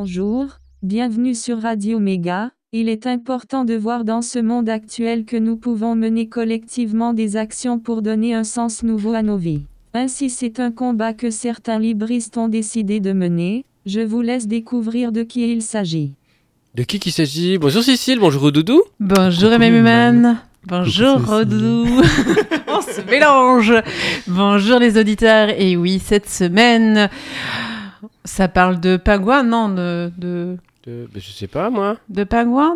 Bonjour, bienvenue sur Radio Méga. Il est important de voir dans ce monde actuel que nous pouvons mener collectivement des actions pour donner un sens nouveau à nos vies. Ainsi, c'est un combat que certains libristes ont décidé de mener. Je vous laisse découvrir de qui il s'agit. De qui s'agit? Bonjour Cécile, bonjour Doudou. Bonjour Emmanuel. Bonjour Doudou. On se mélange. Bonjour les auditeurs. Et oui, cette semaine, ça parle de pingouins, non Je sais pas moi. De pingouins,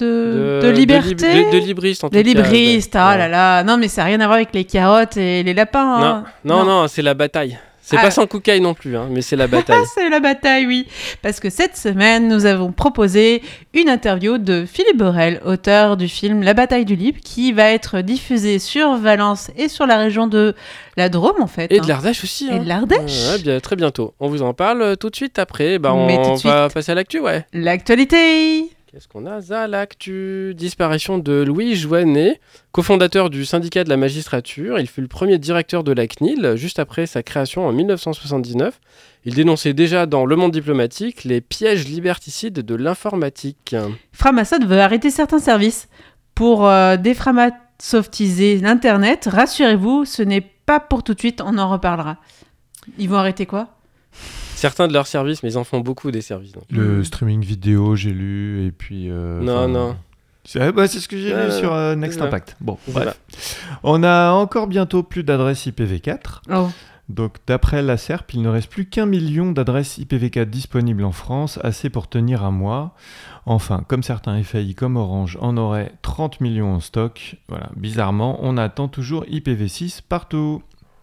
de liberté. De libristes en tout cas. Des libristes, là là. Non mais ça n'a rien à voir avec les carottes et les lapins. Hein. Non, c'est la bataille. C'est pas sans Koukaï non plus, mais c'est la bataille. C'est la bataille, oui. Parce que cette semaine, nous avons proposé une interview de Philippe Borel, auteur du film La bataille du Libre, qui va être diffusé sur Valence et sur la région de la Drôme, en fait. Et de l'Ardèche aussi. Et de l'Ardèche. Bien, très bientôt. On vous en parle tout de suite après. On va passer à l'actu, ouais. L'actualité. Qu'est-ce qu'on a à l'actu? Disparition de Louis Joannet, cofondateur du syndicat de la magistrature. Il fut le premier directeur de la CNIL, juste après sa création en 1979. Il dénonçait déjà dans Le Monde diplomatique les pièges liberticides de l'informatique. Framasoft veut arrêter certains services pour déframasoftiser l'Internet. Rassurez-vous, ce n'est pas pour tout de suite, on en reparlera. Ils vont arrêter quoi? Certains de leurs services, mais ils en font beaucoup des services. Donc. Le streaming vidéo, j'ai lu, et puis... Non. C'est ce que j'ai lu sur Next Impact. Bon, bref. On a encore bientôt plus d'adresses IPv4. Oh. Donc, d'après la SERP, il ne reste plus qu'1 million d'adresses IPv4 disponibles en France, assez pour tenir un mois. Enfin, comme certains FAI comme Orange en auraient 30 millions en stock, voilà, bizarrement, on attend toujours IPv6 partout.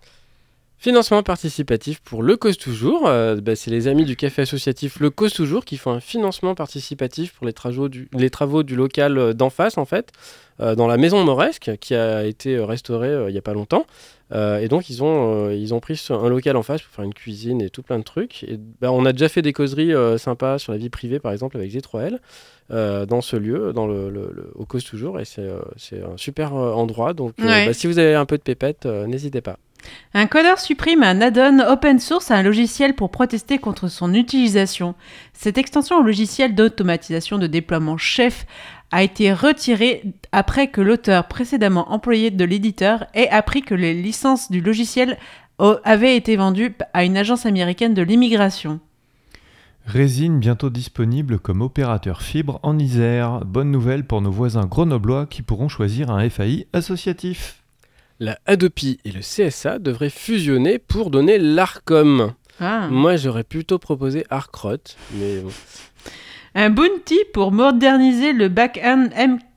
Financement participatif pour Le Cause Toujours. C'est les amis du café associatif Le Cause Toujours qui font un financement participatif pour les travaux du local d'en face, en fait, dans la maison Mauresque, qui a été restaurée il n'y a pas longtemps. Et donc, ils ont pris un local en face pour faire une cuisine et tout plein de trucs. Et, on a déjà fait des causeries sympas sur la vie privée, par exemple, avec G3L, dans ce lieu, au Cause Toujours. Et c'est un super endroit. Donc, si vous avez un peu de pépette, n'hésitez pas. Un codeur supprime un add-on open source à un logiciel pour protester contre son utilisation. Cette extension au logiciel d'automatisation de déploiement Chef a été retirée après que l'auteur précédemment employé de l'éditeur ait appris que les licences du logiciel avaient été vendues à une agence américaine de l'immigration. Résine bientôt disponible comme opérateur fibre en Isère. Bonne nouvelle pour nos voisins grenoblois qui pourront choisir un FAI associatif. La Hadopi et le CSA devraient fusionner pour donner l'Arcom. Moi, j'aurais plutôt proposé Arcrot, mais bon. Un bounty pour moderniser le back-end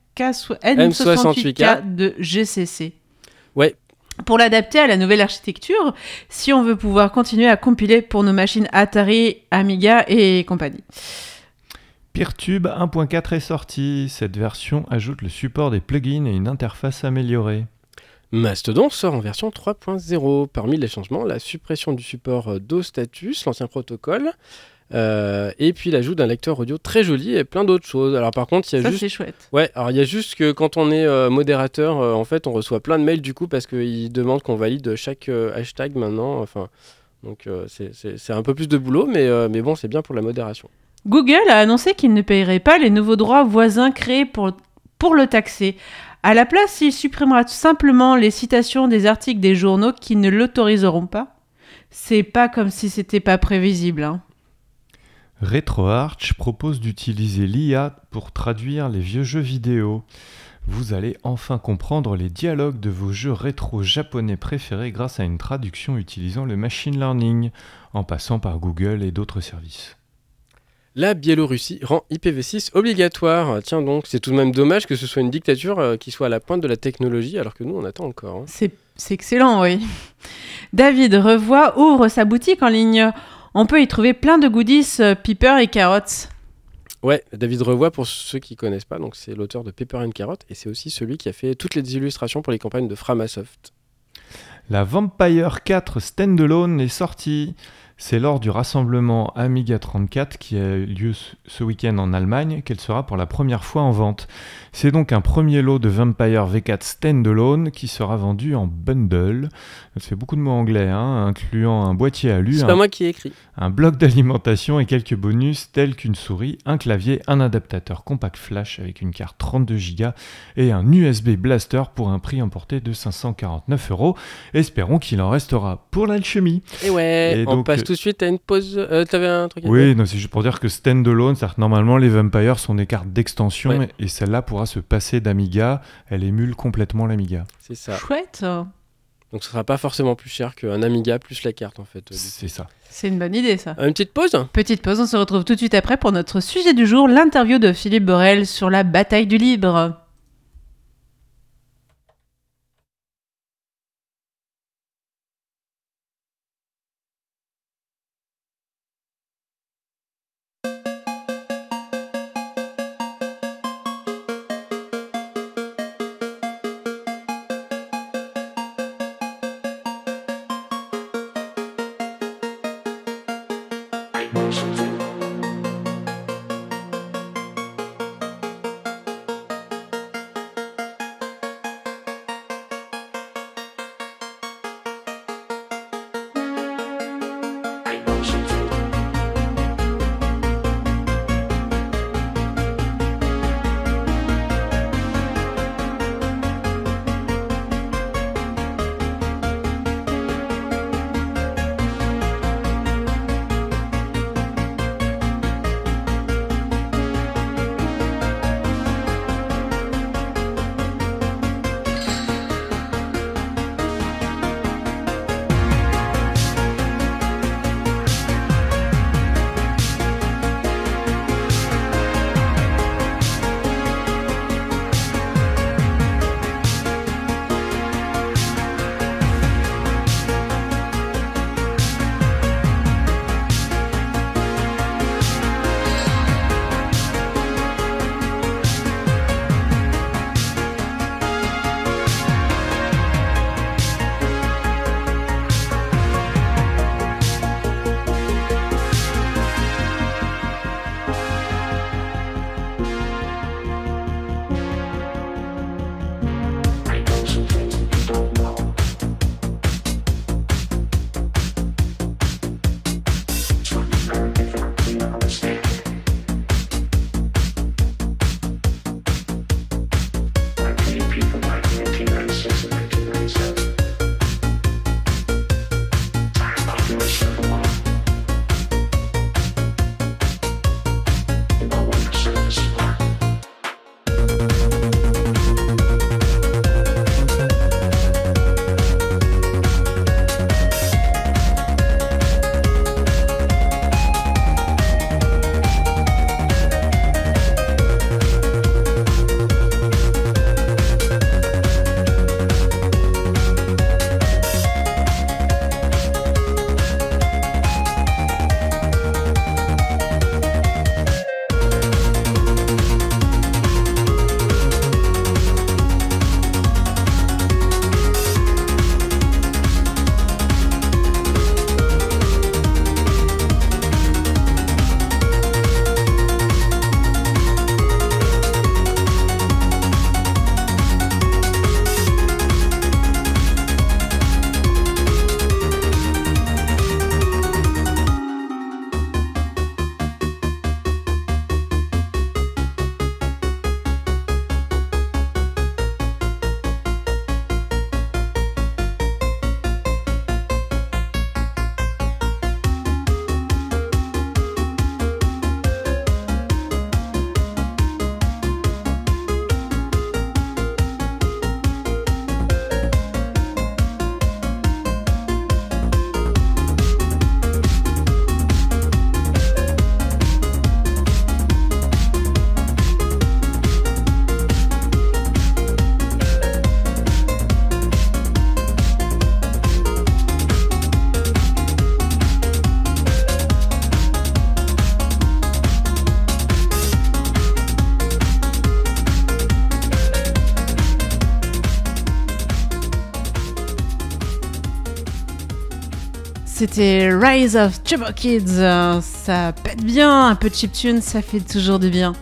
M68K de GCC. Ouais. Pour l'adapter à la nouvelle architecture, si on veut pouvoir continuer à compiler pour nos machines Atari, Amiga et compagnie. Peertube 1.4 est sorti. Cette version ajoute le support des plugins et une interface améliorée. Mastodon sort en version 3.0. Parmi les changements, la suppression du support DO-Status, l'ancien protocole, et puis l'ajout d'un lecteur audio très joli et plein d'autres choses. Alors par contre, c'est chouette. Ouais, alors il y a juste que quand on est modérateur, en fait, on reçoit plein de mails du coup parce qu'ils demandent qu'on valide chaque hashtag maintenant. Enfin, donc c'est un peu plus de boulot, mais bon, c'est bien pour la modération. Google a annoncé qu'il ne payerait pas les nouveaux droits voisins créés pour le taxer. À la place, il supprimera tout simplement les citations des articles des journaux qui ne l'autoriseront pas. C'est pas comme si c'était pas prévisible, hein. RetroArch propose d'utiliser l'IA pour traduire les vieux jeux vidéo. Vous allez enfin comprendre les dialogues de vos jeux rétro japonais préférés grâce à une traduction utilisant le machine learning, en passant par Google et d'autres services. La Biélorussie rend IPv6 obligatoire. Tiens donc, c'est tout de même dommage que ce soit une dictature qui soit à la pointe de la technologie, alors que nous, on attend encore. Hein. C'est excellent, oui. David Revoy ouvre sa boutique en ligne. On peut y trouver plein de goodies, Pepper et Carottes. Ouais, David Revoy, pour ceux qui ne connaissent pas, donc c'est l'auteur de Pepper and Carrot, et c'est aussi celui qui a fait toutes les illustrations pour les campagnes de Framasoft. La Vampire 4 Standalone est sortie. C'est lors du rassemblement Amiga 34 qui a eu lieu ce week-end en Allemagne qu'elle sera pour la première fois en vente. C'est donc un premier lot de Vampire V4 Standalone qui sera vendu en bundle. Ça fait beaucoup de mots anglais, incluant un boîtier alu, C'est pas moi qui ai écrit. un bloc d'alimentation et quelques bonus tels qu'une souris, un clavier, un adaptateur compact flash avec une carte 32Go et un USB blaster pour un prix importé de 549€. Espérons qu'il en restera pour l'alchimie. Et ouais, Et on donc, passe tout de suite à une pause. T'avais un truc à dire ? Oui, non, c'est juste pour dire que standalone, c'est-à-dire que normalement les Vampire sont des cartes d'extension Ouais. et celle-là pourra se passer d'Amiga. Elle émule complètement l'Amiga. C'est ça. Chouette. Donc ce sera pas forcément plus cher qu'un Amiga plus la carte en fait. C'est ça. C'est une bonne idée, ça. Une petite pause ? Petite pause, on se retrouve tout de suite après pour notre sujet du jour, l'interview de Philippe Borel sur la bataille du libre. C'était Rise of Turbo Kids. Ça pète bien, un peu de chiptune, ça fait toujours du bien.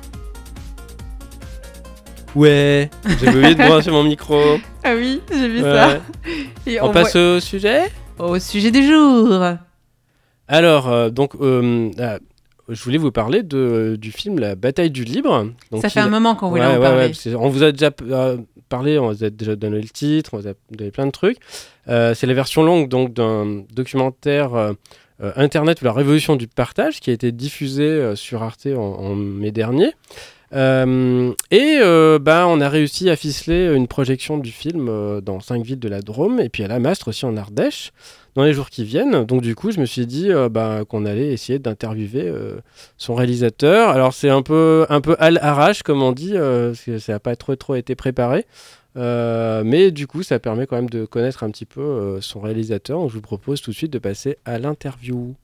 Ouais, j'ai oublié de brancher mon micro. Ah oui, j'ai vu ça. Et on passe au sujet ? Au sujet du jour. Alors, je voulais vous parler du film La Bataille du Libre. Donc, ça fait un moment qu'on voulait en parler. On vous a déjà parlé, on vous a déjà donné le titre, on vous a donné plein de trucs. C'est la version longue donc, d'un documentaire Internet ou la révolution du partage qui a été diffusé sur Arte en mai dernier. On a réussi à ficeler une projection du film dans 5 villes de la Drôme et puis à la Mastre aussi en Ardèche dans les jours qui viennent. Donc du coup, je me suis dit qu'on allait essayer d'interviewer son réalisateur. Alors c'est un peu à l'arrache comme on dit, parce que ça n'a pas trop été préparé. Mais du coup, ça permet quand même de connaître un petit peu son réalisateur. Donc je vous propose tout de suite de passer à l'interview.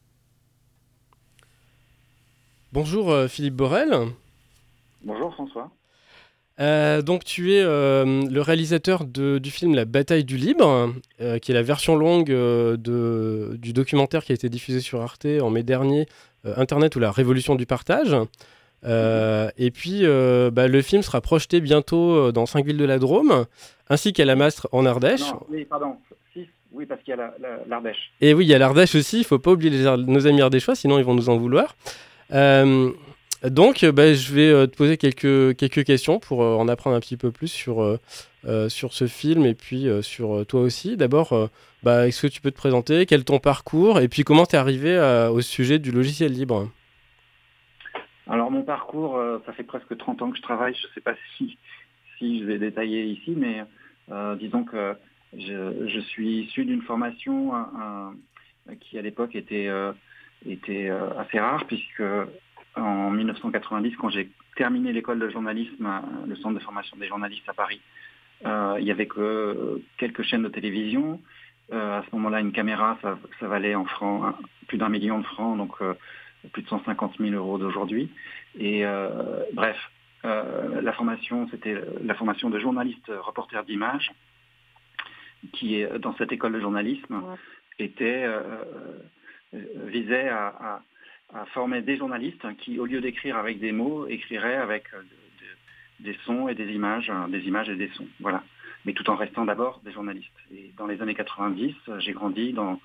Bonjour Philippe Borel. Bonjour François. Donc tu es le réalisateur du film La Bataille du Libre, qui est la version longue du documentaire qui a été diffusé sur Arte en mai dernier, Internet ou la révolution du partage. Et puis le film sera projeté bientôt dans 5 villes de la Drôme, ainsi qu'à la Mastre en Ardèche. Non, oui, pardon, 6, oui, parce qu'il y a l'Ardèche. Et oui, il y a l'Ardèche aussi, il ne faut pas oublier nos amis ardéchois, sinon ils vont nous en vouloir. Donc, je vais te poser quelques questions pour en apprendre un petit peu plus sur ce film et puis sur toi aussi. D'abord, est-ce que tu peux te présenter ? Quel est ton parcours ? Et puis, comment tu es arrivé au sujet du logiciel libre ? Alors, mon parcours, ça fait presque 30 ans que je travaille. Je ne sais pas si je vais détailler ici, mais disons que je suis issu d'une formation qui, à l'époque, était assez rare, puisque en 1990, quand j'ai terminé l'école de journalisme, le centre de formation des journalistes à Paris, il n'y avait que quelques chaînes de télévision. À ce moment-là, une caméra, ça valait en francs plus d'1 million de francs, donc plus de 150 000 euros d'aujourd'hui. Et la formation, c'était la formation de journaliste reporter d'image, qui est dans cette école de journalisme, visait à former des journalistes qui, au lieu d'écrire avec des mots, écriraient avec des sons et des images et des sons. Voilà. Mais tout en restant d'abord des journalistes. Et dans les années 90, j'ai grandi dans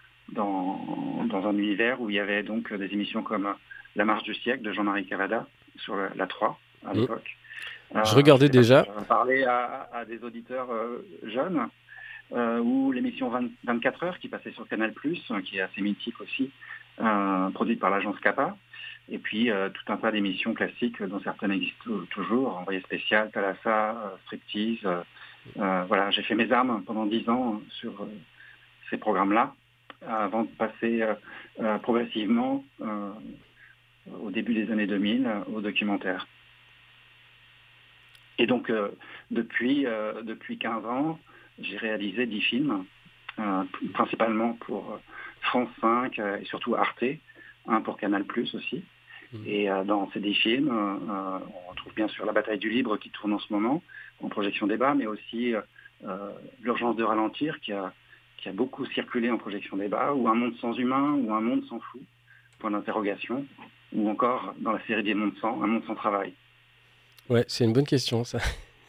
un univers où il y avait donc des émissions comme La Marche du siècle de Jean-Marie Cavada sur la 3 à l'époque. Je regardais déjà. Je parlais à des auditeurs jeunes, ou l'émission 24 heures qui passait sur Canal+, qui est assez mythique aussi, produite par l'agence Kappa, et puis tout un tas d'émissions classiques dont certaines existent toujours, Envoyé spécial, Thalassa, Striptease. Voilà, j'ai fait mes armes pendant 10 ans sur ces programmes-là, avant de passer progressivement, au début des années 2000, au documentaire. Et donc, depuis 15 ans, j'ai réalisé 10 films, principalement pour France 5 et surtout Arte, un pour Canal+ aussi. Et dans ces 10 films, on retrouve bien sûr La Bataille du Libre qui tourne en ce moment, en projection débat, mais aussi L'Urgence de ralentir qui a beaucoup circulé en projection débat, ou Un monde sans humain, ou Un monde sans fou, point d'interrogation, ou encore dans la série des mondes sans, Un monde sans travail. Ouais, c'est une bonne question ça.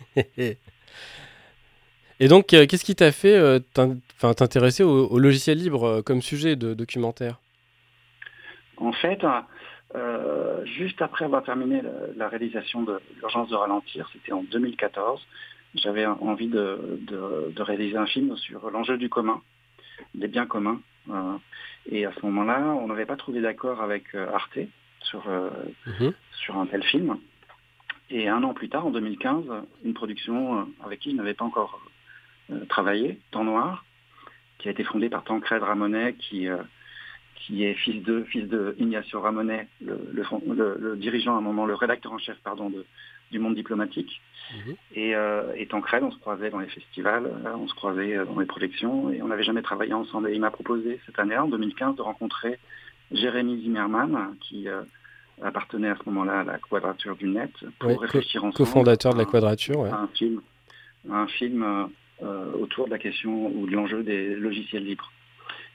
Et donc, qu'est-ce qui t'a fait t'intéresser au logiciel libre comme sujet de documentaire ? En fait, juste après avoir terminé la réalisation de L'Urgence de ralentir, c'était en 2014, j'avais envie de réaliser un film sur l'enjeu du commun, des biens communs. Et à ce moment-là, on n'avait pas trouvé d'accord avec Arte sur un tel film. Et un an plus tard, en 2015, une production avec qui je n'avais pas encore travaillé, Temps Noir, qui a été fondée par Tancrède Ramonet, qui est fils de Ignacio Ramonet, le dirigeant à un moment, le rédacteur en chef, du Monde diplomatique. Et Tancrède, on se croisait dans les festivals, on se croisait dans les projections, et on n'avait jamais travaillé ensemble. Et il m'a proposé cette année, en 2015, de rencontrer Jérémy Zimmerman, qui appartenait à ce moment-là à la Quadrature du Net, pour réfléchir ensemble. Co-fondateur de la Quadrature, ouais. Un film autour de la question ou de l'enjeu des logiciels libres.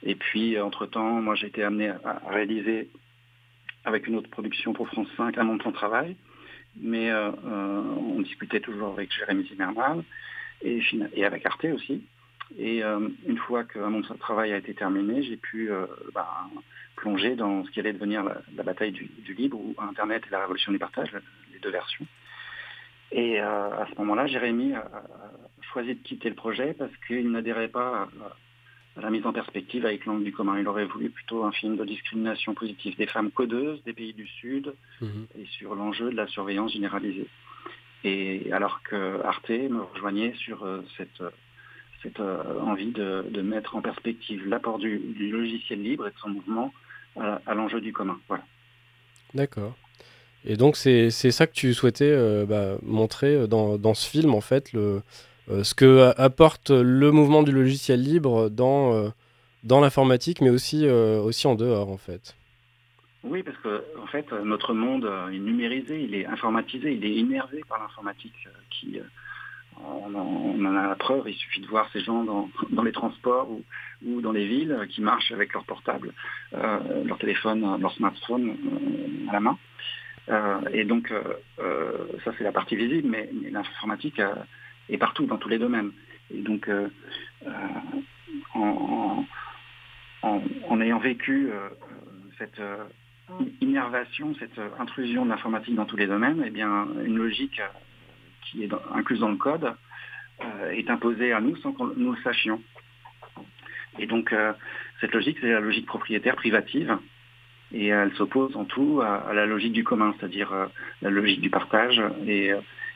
Et puis, entre-temps, moi, j'ai été amené à réaliser, avec une autre production pour France 5, Un monde sans travail. Mais on discutait toujours avec Jérémy Zimmerman et avec Arte aussi. Et une fois qu'un monde sans travail a été terminé, j'ai pu plonger dans ce qui allait devenir la bataille du libre, ou Internet et la révolution du partage, les deux versions. Et à ce moment-là, Jérémy a choisi de quitter le projet parce qu'il n'adhérait pas à la mise en perspective avec l'angle du commun. Il aurait voulu plutôt un film de discrimination positive des femmes codeuses des pays du Sud et sur l'enjeu de la surveillance généralisée. Et alors que Arte me rejoignait sur cette envie de mettre en perspective l'apport du logiciel libre et de son mouvement à l'enjeu du commun. Voilà. D'accord. Et donc c'est ça que tu souhaitais montrer dans ce film, en fait, ce que apporte le mouvement du logiciel libre dans l'informatique, mais aussi en dehors, en fait. Oui, parce que en fait, notre monde est numérisé, il est informatisé, il est innervé par l'informatique on en a la preuve. Il suffit de voir ces gens dans les transports ou dans les villes qui marchent avec leur portable, leur téléphone, leur smartphone à la main. Et donc, ça c'est la partie visible, mais l'informatique est partout, dans tous les domaines. Et donc, en ayant vécu cette innervation, cette intrusion de l'informatique dans tous les domaines, eh bien, une logique qui est incluse dans le code est imposée à nous sans que nous le sachions. Et donc, cette logique, c'est la logique propriétaire privative. Et elle s'oppose en tout à la logique du commun, c'est-à-dire la logique du partage, et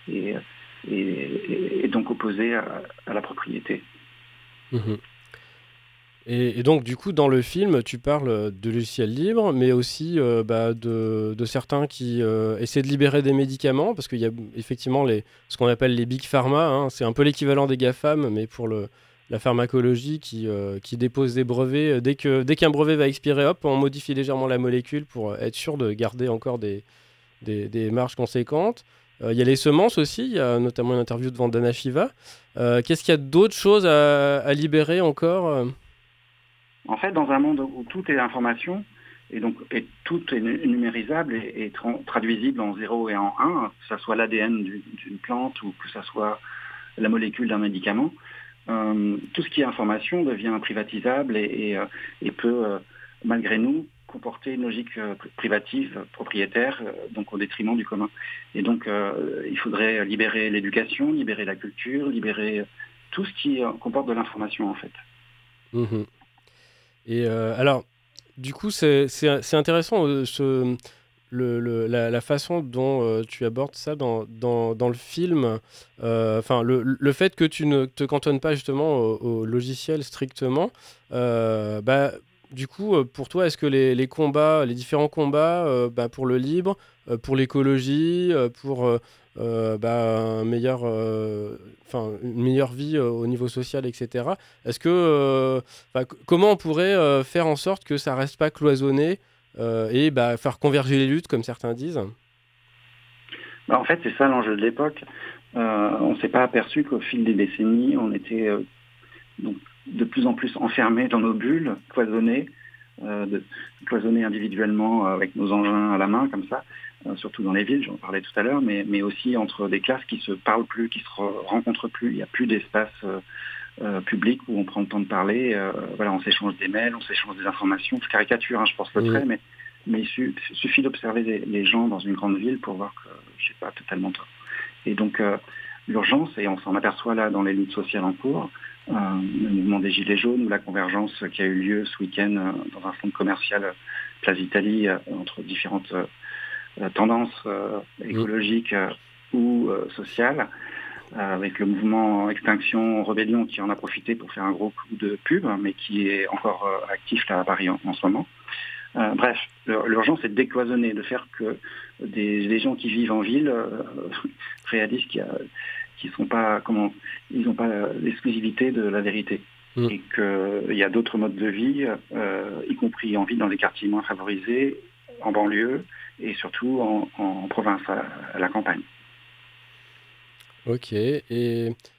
donc opposée à la propriété. Mmh. Et donc, du coup, dans le film, tu parles de logiciels libres, mais aussi de certains qui essaient de libérer des médicaments, parce qu'il y a effectivement ce qu'on appelle les big pharma, hein, c'est un peu l'équivalent des GAFAM, mais pour la pharmacologie qui dépose des brevets. Dès qu'un brevet va expirer, hop, on modifie légèrement la molécule pour être sûr de garder encore des marges conséquentes. Il y a les semences aussi, il y a notamment une interview de Vandana Shiva. Qu'est-ce qu'il y a d'autres choses à libérer encore En fait, dans un monde où tout est information, et tout est numérisable et traduisible en 0 et en 1, que ce soit l'ADN d'une plante ou que ce soit la molécule d'un médicament, tout ce qui est information devient privatisable et peut, malgré nous, comporter une logique privative, propriétaire, donc au détriment du commun. Et donc, il faudrait libérer l'éducation, libérer la culture, libérer tout ce qui comporte de l'information, en fait. Mmh. Et alors, du coup, c'est intéressant la façon dont tu abordes ça dans le film. Enfin, le fait que tu ne te cantonnes pas justement au logiciel strictement. Du coup, pour toi, est-ce que les différents combats pour le libre, pour l'écologie, pour une meilleure vie au niveau social, etc. Est-ce que comment on pourrait faire en sorte que ça reste pas cloisonné et faire converger les luttes, comme certains disent? En fait, c'est ça l'enjeu de l'époque. On ne s'est pas aperçu qu'au fil des décennies, on était donc de plus en plus enfermés dans nos bulles, cloisonnés individuellement avec nos engins à la main, comme ça, surtout dans les villes, j'en parlais tout à l'heure, mais aussi entre des classes qui se parlent plus, qui se rencontrent plus. Il n'y a plus d'espace public où on prend le temps de parler. On s'échange des mails, on s'échange des informations. Je caricature, je pense le trait, mais il suffit d'observer les gens dans une grande ville pour voir que je n'ai pas totalement tort. Et donc, l'urgence, et on s'en aperçoit là dans les luttes sociales en cours, le mouvement des Gilets jaunes ou la convergence qui a eu lieu ce week-end dans un centre commercial Place Italie entre différentes tendances écologiques ou sociales, avec le mouvement Extinction Rebellion qui en a profité pour faire un gros coup de pub, mais qui est encore actif là à Paris en ce moment. Bref, l'urgence est de décloisonner, de faire que des gens qui vivent en ville réalisent qu'ils sont pas, ils n'ont pas l'exclusivité de la vérité. Et qu'il y a d'autres modes de vie, y compris en ville dans les quartiers moins favorisés, en banlieue et surtout en province, à la campagne. Ok. Et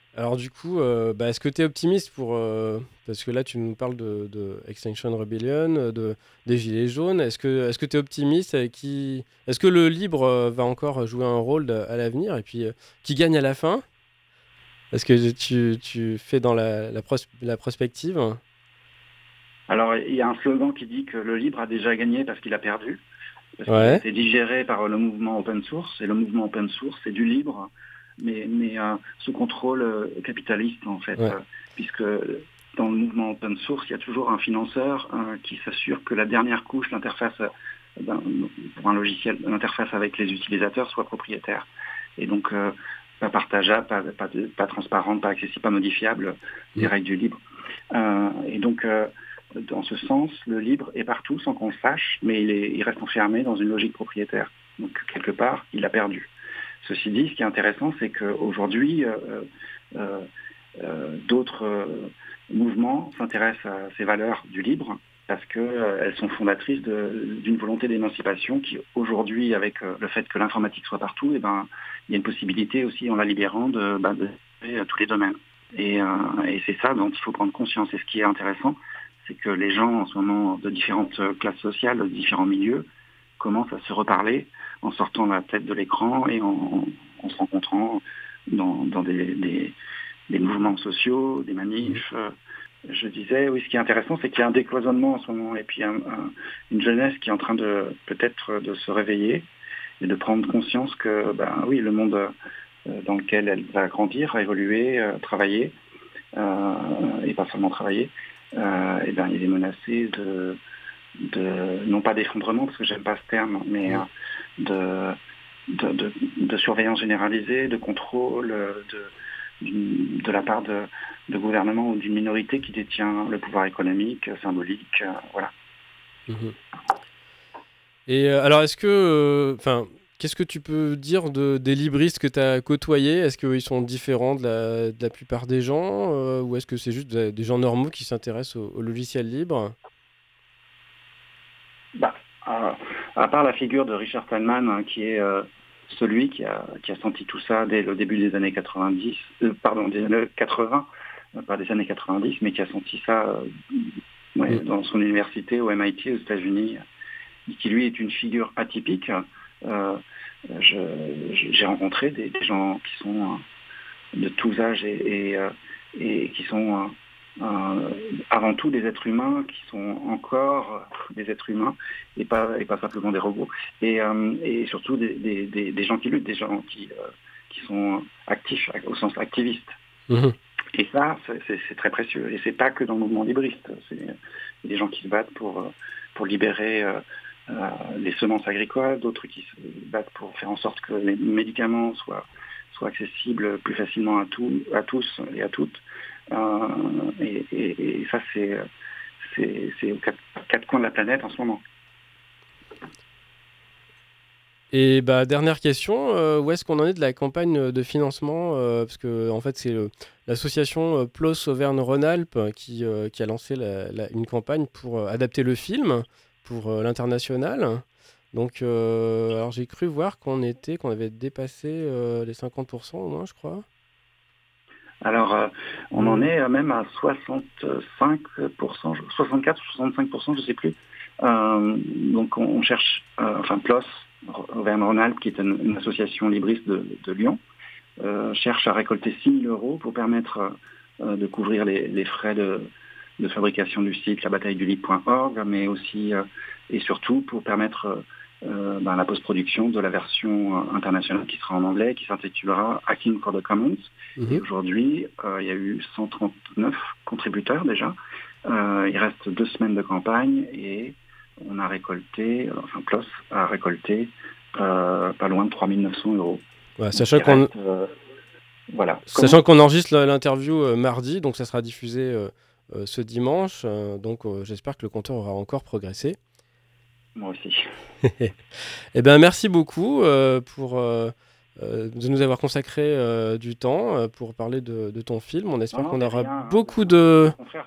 Alors du coup, est-ce que tu es optimiste parce que là tu nous parles de Extinction Rebellion, des Gilets jaunes. Est-ce que tu es optimiste est-ce que le libre va encore jouer un rôle à l'avenir et puis qui gagne à la fin? Est-ce que tu fais dans la prospective? Alors, il y a un slogan qui dit que le libre a déjà gagné parce qu'il a perdu, parce qu'il a Ouais, été digéré par le mouvement open source. Et le mouvement open source, c'est du libre, mais sous contrôle capitaliste, en fait. ouais. Puisque dans le mouvement open source, il y a toujours un financeur qui s'assure que la dernière couche, l'interface pour un logiciel, l'interface avec les utilisateurs soit propriétaire. Et donc, pas partageable, pas transparente, pas accessible, pas modifiable, des Mm. règles du libre. Et donc, dans ce sens, le libre est partout sans qu'on le sache, mais il reste enfermé dans une logique propriétaire. Donc, quelque part, il a perdu. Ceci dit, ce qui est intéressant, c'est qu'aujourd'hui, d'autres mouvements s'intéressent à ces valeurs du libre parce qu'elles sont fondatrices d'une volonté d'émancipation qui, aujourd'hui, avec le fait que l'informatique soit partout, il y a une possibilité aussi, en la libérant, de gérer tous les domaines. Et c'est ça dont il faut prendre conscience. Et ce qui est intéressant, c'est que les gens, en ce moment, de différentes classes sociales, de différents milieux, commencent à se reparler en sortant la tête de l'écran et en se rencontrant dans des mouvements sociaux, des manifs. Je disais, oui, ce qui est intéressant, c'est qu'il y a un décloisonnement en ce moment et puis une jeunesse qui est en train peut-être de se réveiller et de prendre conscience que, oui, le monde dans lequel elle va grandir, évoluer, travailler, et pas seulement travailler, il est menacé non pas d'effondrement, parce que j'aime pas ce terme, mais de surveillance généralisée, de contrôle, de la part de gouvernements ou d'une minorité qui détient le pouvoir économique, symbolique, voilà. Mhm. Et alors, qu'est-ce que tu peux dire des libristes que tu as côtoyés? Est-ce qu'ils sont différents de la plupart des gens ou est-ce que c'est juste des gens normaux qui s'intéressent au logiciel libre? Bah, à part la figure de Richard Stallman, hein, qui est celui qui a senti tout ça dès le début des années 90, des années 80, pas des années 90, mais qui a senti ça dans son université au MIT aux États-Unis, qui lui est une figure atypique. J'ai rencontré des gens qui sont de tous âges et qui sont avant tout des êtres humains, qui sont encore des êtres humains et pas simplement des robots. Et surtout des gens qui luttent, des gens qui sont actifs au sens activiste. Mhm. Et ça, c'est très précieux. Et c'est pas que dans le mouvement libriste. C'est des gens qui se battent pour libérer les semences agricoles, d'autres qui se battent pour faire en sorte que les médicaments soient accessibles plus facilement à tous et à toutes. Et ça, c'est aux quatre coins de la planète en ce moment. Et dernière question, où est-ce qu'on en est de la campagne de financement parce que en fait c'est l'association PLOS Auvergne-Rhône-Alpes qui a lancé une campagne pour adapter le film pour l'international. Donc alors j'ai cru voir qu'on avait dépassé les 50% au moins, je crois. Alors, on en est même à 65%, 64 ou 65%, je ne sais plus. Donc, on cherche, PLOS, Auvergne-Rhône-Alpes, qui est une association libriste de Lyon, cherche à récolter 6 000 € pour permettre de couvrir les frais de fabrication du site labatailledulibre.org, mais aussi et surtout pour permettre la post-production de la version internationale qui sera en anglais, qui s'intitulera Hacking for the Commons. Mhm. Et aujourd'hui, il y a eu 139 contributeurs déjà. Il reste 2 semaines de campagne et on a récolté, PLOS a récolté pas loin de 3 900 €. Voilà, Voilà. sachant qu'on enregistre l'interview mardi, donc ça sera diffusé ce dimanche. Donc j'espère que le compteur aura encore progressé. Moi aussi. Eh bien, merci beaucoup de nous avoir consacré du temps pour parler de ton film. On espère qu'on aura beaucoup de... Au contraire,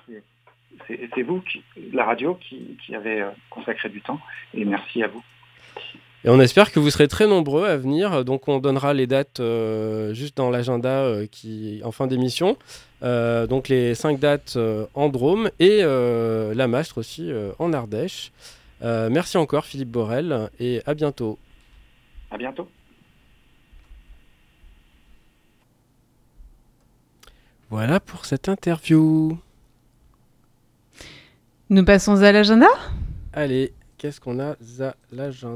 c'est vous, la radio, qui avez consacré du temps. Et merci à vous. Et on espère que vous serez très nombreux à venir. Donc on donnera les dates juste dans l'agenda en fin d'émission. Donc les 5 dates en Drôme et la Mastre aussi en Ardèche. Merci encore Philippe Borel et à bientôt. À bientôt. Voilà pour cette interview. Nous passons à l'agenda. Allez, qu'est-ce qu'on a à l'agenda ?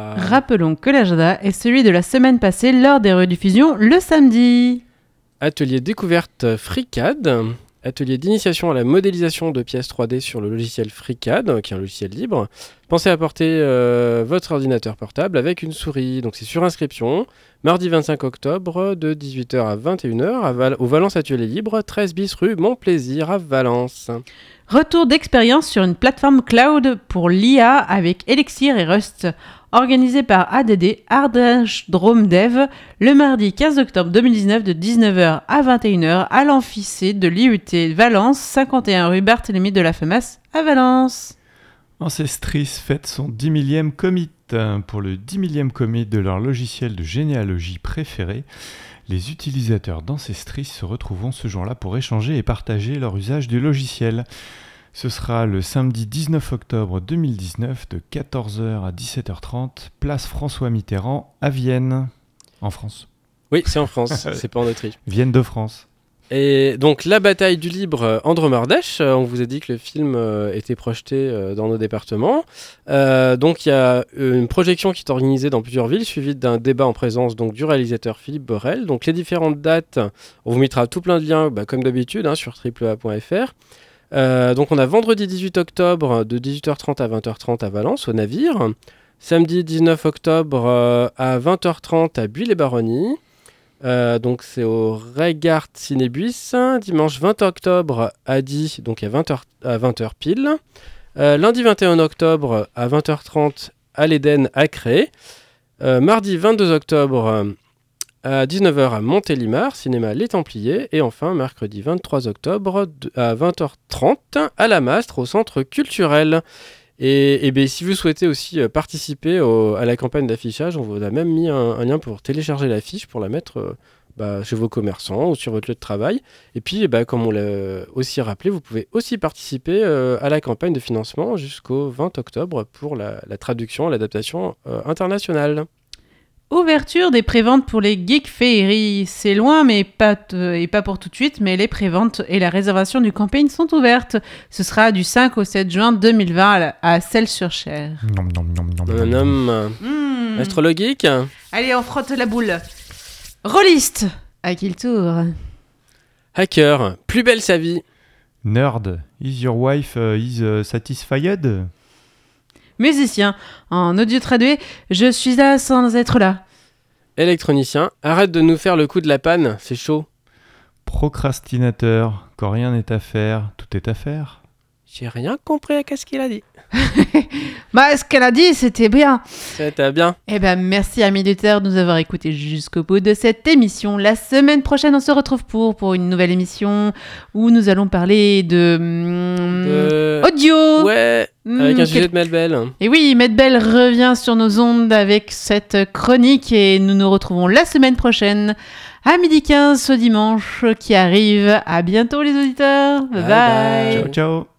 Rappelons que l'agenda est celui de la semaine passée lors des rediffusions le samedi. Atelier découverte FreeCAD, atelier d'initiation à la modélisation de pièces 3D sur le logiciel FreeCAD, qui est un logiciel libre. Pensez à porter votre ordinateur portable avec une souris. Donc c'est sur inscription, mardi 25 octobre de 18h à 21h au Valence Atelier Libre, 13 bis rue Montplaisir à Valence. Retour d'expérience sur une plateforme cloud pour l'IA avec Elixir et Rust, organisé par ADD Ardèche Drôme Dev le mardi 15 octobre 2019 de 19h à 21h à l'amphicé de l'IUT Valence, 51 rue Barthélemy de la Femas à Valence. Ancestris fête son 10 millième commit. Pour le 10 millième commit de leur logiciel de généalogie préféré, les utilisateurs d'Ancestris se retrouveront ce jour-là pour échanger et partager leur usage du logiciel. Ce sera le samedi 19 octobre 2019 de 14h à 17h30, place François Mitterrand à Vienne, en France. Oui, c'est en France, c'est pas en Autriche. Vienne de France. Et donc la bataille du libre en Drôme-Ardèche, on vous a dit que le film était projeté dans nos départements. Donc il y a une projection qui est organisée dans plusieurs villes, suivie d'un débat en présence donc, du réalisateur Philippe Borel. Donc les différentes dates, on vous mettra tout plein de liens comme d'habitude sur www.fr. Donc on a vendredi 18 octobre de 18h30 à 20h30 à Valence, au Navire. Samedi 19 octobre à 20h30 à Buis-les-Baronnies. Donc c'est au Regard Cinébuis. Dimanche 20 octobre à Die, donc à 20h pile. Lundi 21 octobre à 20h30 à l'Éden à Cré. Mardi 22 octobre à 19h à Montélimar, cinéma Les Templiers. Et enfin, mercredi 23 octobre à 20h30 à la Mastre, au Centre culturel. Et si vous souhaitez aussi participer à la campagne d'affichage, on vous a même mis un lien pour télécharger l'affiche pour la mettre chez vos commerçants ou sur votre lieu de travail. Et puis, comme on l'a aussi rappelé, vous pouvez aussi participer à la campagne de financement jusqu'au 20 octobre pour la traduction et l'adaptation internationale. Ouverture des préventes pour les Geek Féeries. C'est loin, mais pas pour tout de suite, mais les préventes et la réservation du camping sont ouvertes. Ce sera du 5 au 7 juin 2020 à Celles-sur-Cher. Astrologique. Allez, on frotte la boule. Rôliste. À qui le tour ? Hacker. Plus belle sa vie. Nerd. Is your wife is satisfied ? Musicien. En audio traduit, je suis là sans être là. Électronicien. Arrête de nous faire le coup de la panne, c'est chaud. Procrastinateur. Quand rien n'est à faire, tout est à faire. J'ai rien compris à ce qu'il a dit. Ce qu'elle a dit, c'était bien. C'était bien. Merci amis auditeurs de nous avoir écoutés jusqu'au bout de cette émission. La semaine prochaine, on se retrouve pour une nouvelle émission où nous allons parler de audio. Ouais, avec un sujet de Medbel. Et oui, Medbel revient sur nos ondes avec cette chronique et nous nous retrouvons la semaine prochaine à 12h15 ce dimanche qui arrive. À bientôt les auditeurs. Bye bye. Ciao, ciao.